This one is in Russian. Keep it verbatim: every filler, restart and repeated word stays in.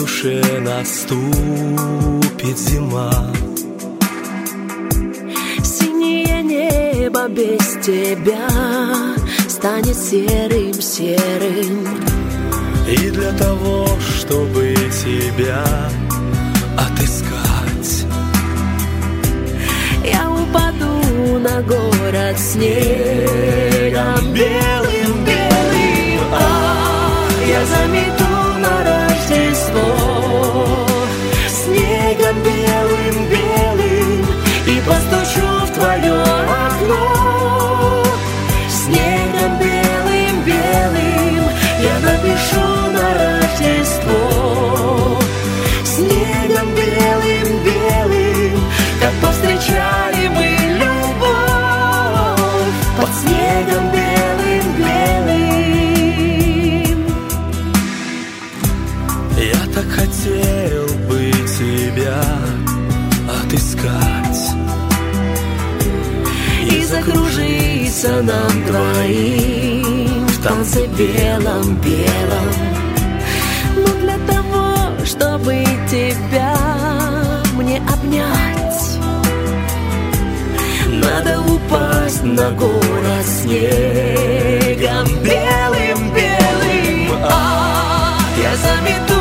душе наступит зима. Синее небо без тебя станет серым-серым. И для того, чтобы тебя отыскать, я упаду на город снегом белым-белым. А я замету на Рождество снегом белым-белым и постучу в твое окно. Снегом белым-белым я напишу на Рождество. Снегом белым-белым, как повстречали мы любовь под снегом белым-белым. я так хотел бы тебя отыскать И закружиться нам двоим в танце белом-белом. Но для того, чтобы тебя мне обнять, надо упасть на город снегом белым-белым. А я замету